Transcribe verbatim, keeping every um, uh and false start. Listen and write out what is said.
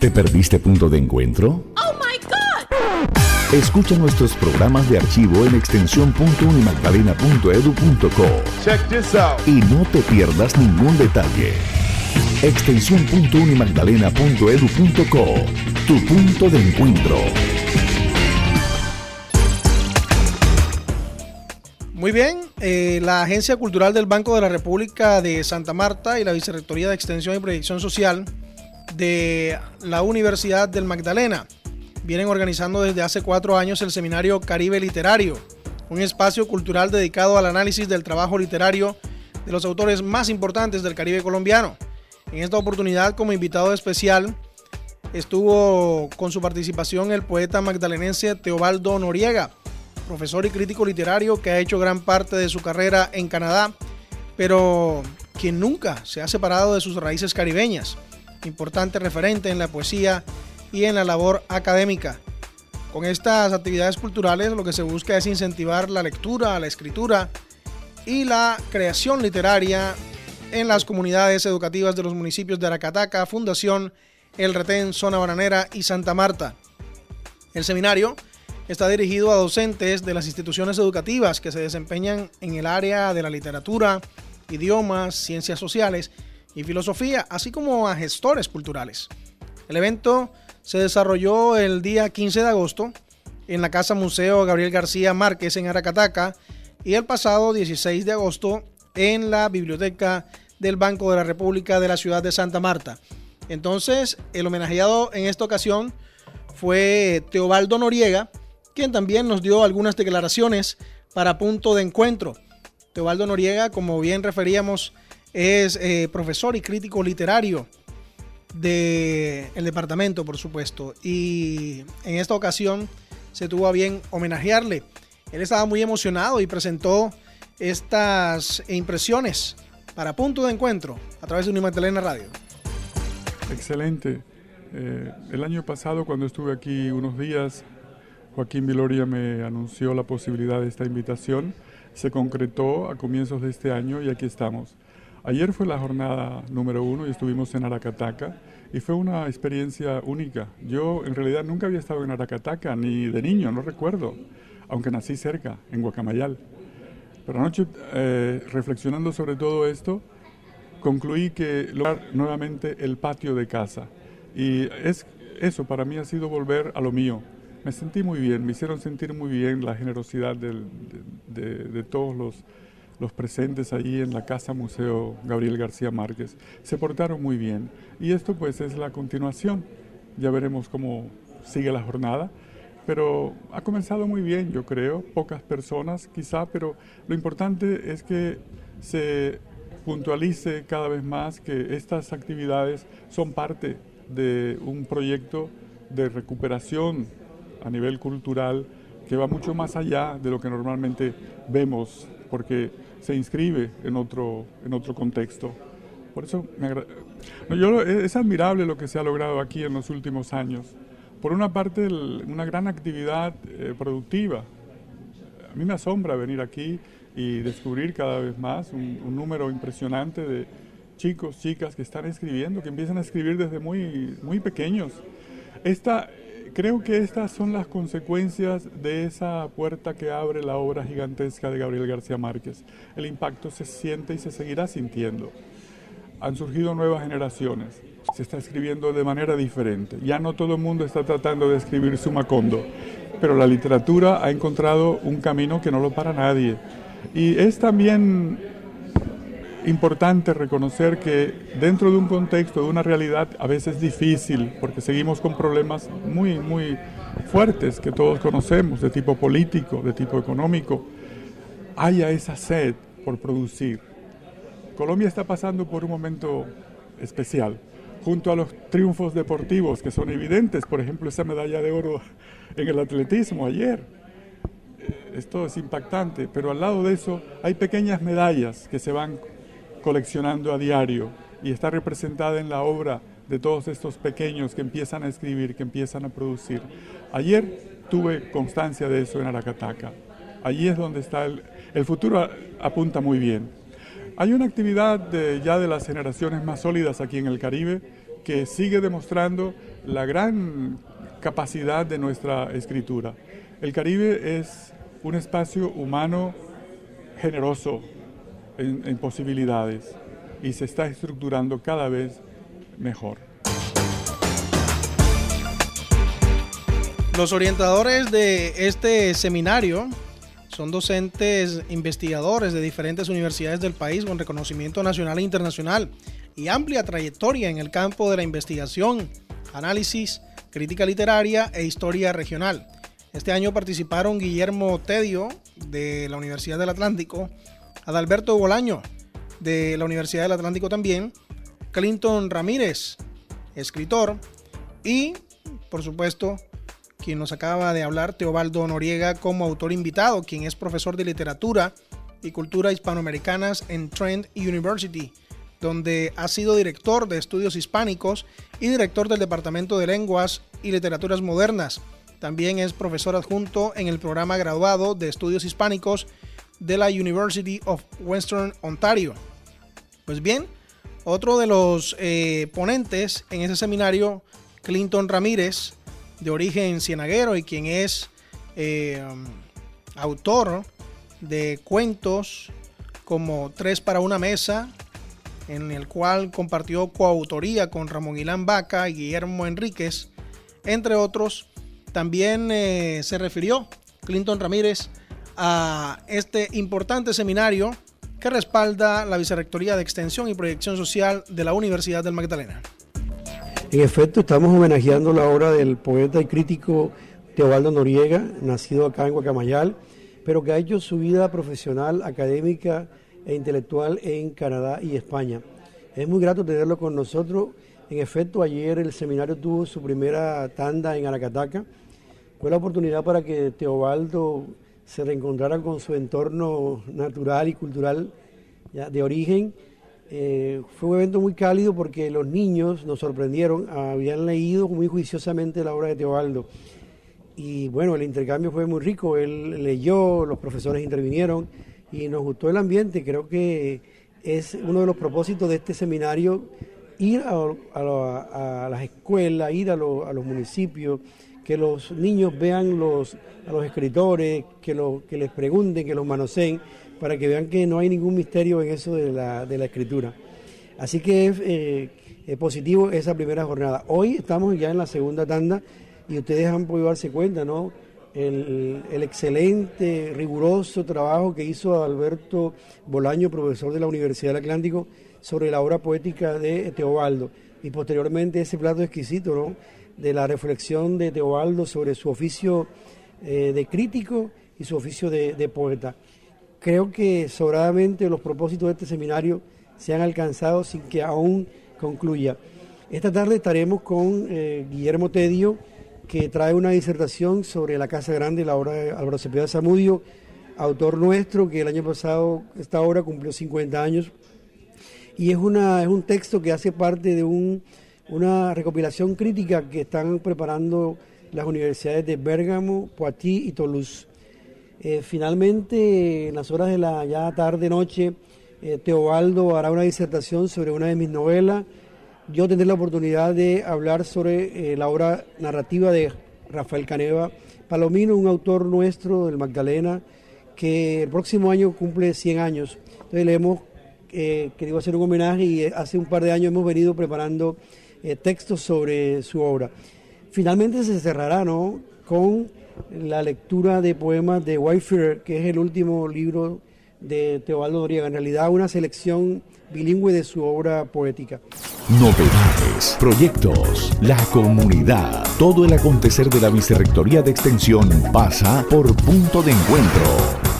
¿Te perdiste Punto de Encuentro? ¡Oh, my God! Escucha nuestros programas de archivo en extensión punto unimagdalena punto edu punto co. Check this out. Y no te pierdas ningún detalle. extensión punto unimagdalena punto edu punto co. Tu punto de encuentro. Muy bien, eh, la Agencia Cultural del Banco de la República de Santa Marta y la Vicerrectoría de Extensión y Proyección Social de la Universidad del Magdalena vienen organizando desde hace cuatro años el Seminario Caribe Literario, un espacio cultural dedicado al análisis del trabajo literario de los autores más importantes del Caribe colombiano. En esta oportunidad, como invitado especial, estuvo con su participación el poeta magdalenense Teobaldo Noriega, profesor y crítico literario que ha hecho gran parte de su carrera en Canadá, pero quien nunca se ha separado de sus raíces caribeñas, importante referente en la poesía y en la labor académica. Con estas actividades culturales lo que se busca es incentivar la lectura, la escritura y la creación literaria en las comunidades educativas de los municipios de Aracataca, Fundación, El Retén, Zona Bananera y Santa Marta. El seminario está dirigido a docentes de las instituciones educativas que se desempeñan en el área de la literatura, idiomas, ciencias sociales y filosofía, así como a gestores culturales. El evento se desarrolló el día quince de agosto en la Casa Museo Gabriel García Márquez en Aracataca y el pasado dieciséis de agosto en la Biblioteca del Banco de la República de la ciudad de Santa Marta. Entonces, el homenajeado en esta ocasión fue Teobaldo Noriega, quien también nos dio algunas declaraciones para Punto de Encuentro. Teobaldo Noriega, como bien referíamos, es eh, profesor y crítico literario del departamento, por supuesto, y en esta ocasión se tuvo a bien homenajearle. Él estaba muy emocionado y presentó estas impresiones para Punto de Encuentro a través de Unimagdalena Radio. Excelente. Eh, el año pasado, cuando estuve aquí unos días, Joaquín Viloria me anunció la posibilidad de esta invitación. Se concretó a comienzos de este año y aquí estamos. Ayer fue la jornada número uno y estuvimos en Aracataca y fue una experiencia única. Yo en realidad nunca había estado en Aracataca, ni de niño, no recuerdo, aunque nací cerca, en Guacamayal. Pero anoche, eh, reflexionando sobre todo esto, concluí que lograr nuevamente el patio de casa. Y es, eso para mí ha sido volver a lo mío. Me sentí muy bien, me hicieron sentir muy bien la generosidad del, de, de, de todos los, los presentes allí en la Casa Museo Gabriel García Márquez. Se portaron muy bien y esto pues es la continuación. Ya veremos cómo sigue la jornada, pero ha comenzado muy bien, yo creo, pocas personas quizá, pero lo importante es que se puntualice cada vez más que estas actividades son parte de un proyecto de recuperación a nivel cultural que va mucho más allá de lo que normalmente vemos, porque se inscribe en otro, en otro contexto. Por eso me agra... no, yo, es admirable lo que se ha logrado aquí en los últimos años. Por una parte, el, una gran actividad eh, productiva. A mí me asombra venir aquí y descubrir cada vez más un, un número impresionante de chicos, chicas que están escribiendo, que empiezan a escribir desde muy, muy pequeños. Esta... Creo que estas son las consecuencias de esa puerta que abre la obra gigantesca de Gabriel García Márquez. El impacto se siente y se seguirá sintiendo. Han surgido nuevas generaciones, se está escribiendo de manera diferente. Ya no todo el mundo está tratando de escribir su Macondo, pero la literatura ha encontrado un camino que no lo para nadie. Y es también importante reconocer que dentro de un contexto, de una realidad a veces difícil, porque seguimos con problemas muy, muy fuertes que todos conocemos, de tipo político, de tipo económico, haya esa sed por producir. Colombia está pasando por un momento especial, junto a los triunfos deportivos que son evidentes, por ejemplo, esa medalla de oro en el atletismo ayer. Esto es impactante, pero al lado de eso hay pequeñas medallas que se van coleccionando a diario y está representada en la obra de todos estos pequeños que empiezan a escribir, que empiezan a producir. Ayer tuve constancia de eso en Aracataca. Allí es donde está el, el futuro, apunta muy bien. Hay una actividad de, ya de las generaciones más sólidas aquí en el Caribe que sigue demostrando la gran capacidad de nuestra escritura. El Caribe es un espacio humano generoso en, en posibilidades y se está estructurando cada vez mejor. Los orientadores de este seminario son docentes investigadores de diferentes universidades del país con reconocimiento nacional e internacional y amplia trayectoria en el campo de la investigación, análisis, crítica literaria e historia regional. Este año participaron Guillermo Tedio, de la Universidad del Atlántico, Adalberto Bolaño, de la Universidad del Atlántico también, Clinton Ramírez, escritor, y, por supuesto, quien nos acaba de hablar, Teobaldo Noriega, como autor invitado, quien es profesor de literatura y cultura hispanoamericanas en Trent University, donde ha sido director de estudios hispánicos y director del Departamento de Lenguas y Literaturas Modernas. También es profesor adjunto en el programa graduado de estudios hispánicos de la University of Western Ontario. Pues bien, otro de los eh, ponentes en ese seminario, Clinton Ramírez, de origen cienaguero y quien es eh, autor de cuentos como Tres para una mesa, en el cual compartió coautoría con Ramón Ilán Vaca y Guillermo Enríquez, entre otros. También eh, se refirió Clinton Ramírez a este importante seminario que respalda la Vicerrectoría de Extensión y Proyección Social de la Universidad del Magdalena. En efecto, estamos homenajeando la obra del poeta y crítico Teobaldo Noriega, nacido acá en Guacamayal, pero que ha hecho su vida profesional, académica e intelectual en Canadá y España. Es muy grato tenerlo con nosotros. En efecto, ayer el seminario tuvo su primera tanda en Aracataca. Fue la oportunidad para que Teobaldo se reencontrara con su entorno natural y cultural ya, de origen. Eh, fue un evento muy cálido porque los niños nos sorprendieron, habían leído muy juiciosamente la obra de Teobaldo y bueno, el intercambio fue muy rico, él leyó, los profesores intervinieron y nos gustó el ambiente. Creo que es uno de los propósitos de este seminario, ir a, a, a las escuelas, ir a, lo, a los municipios, que los niños vean los, a los escritores, que, lo, que les pregunten, que los manoseen, para que vean que no hay ningún misterio en eso de la, de la escritura. Así que es eh, eh, positivo esa primera jornada. Hoy estamos ya en la segunda tanda y ustedes han podido darse cuenta, ¿no? El, el excelente, riguroso trabajo que hizo Alberto Bolaño, profesor de la Universidad del Atlántico, sobre la obra poética de Teobaldo. Y posteriormente ese plato exquisito, ¿no? De la reflexión de Teobaldo sobre su oficio eh, de crítico y su oficio de, de poeta. Creo que sobradamente los propósitos de este seminario se han alcanzado sin que aún concluya. Esta tarde estaremos con eh, Guillermo Tedio, que trae una disertación sobre La Casa Grande, la obra de Álvaro Cepeda Zamudio, autor nuestro que el año pasado, esta obra cumplió cincuenta años, y es, una, es un texto que hace parte de un, una recopilación crítica que están preparando las universidades de Bérgamo, Poitiers y Toulouse. Eh, finalmente, en las horas de la ya tarde-noche, eh, Teobaldo hará una disertación sobre una de mis novelas. Yo tendré la oportunidad de hablar sobre eh, la obra narrativa de Rafael Caneva Palomino, un autor nuestro del Magdalena, que el próximo año cumple cien años. Entonces le hemos eh, querido hacer un homenaje y hace un par de años hemos venido preparando eh, textos sobre su obra. Finalmente se cerrará, ¿no?, con la lectura de poemas de Wayfarer, que es el último libro de Teobaldo Noriega, en realidad una selección bilingüe de su obra poética. Novedades, proyectos, la comunidad, todo el acontecer de la Vicerrectoría de Extensión pasa por Punto de Encuentro.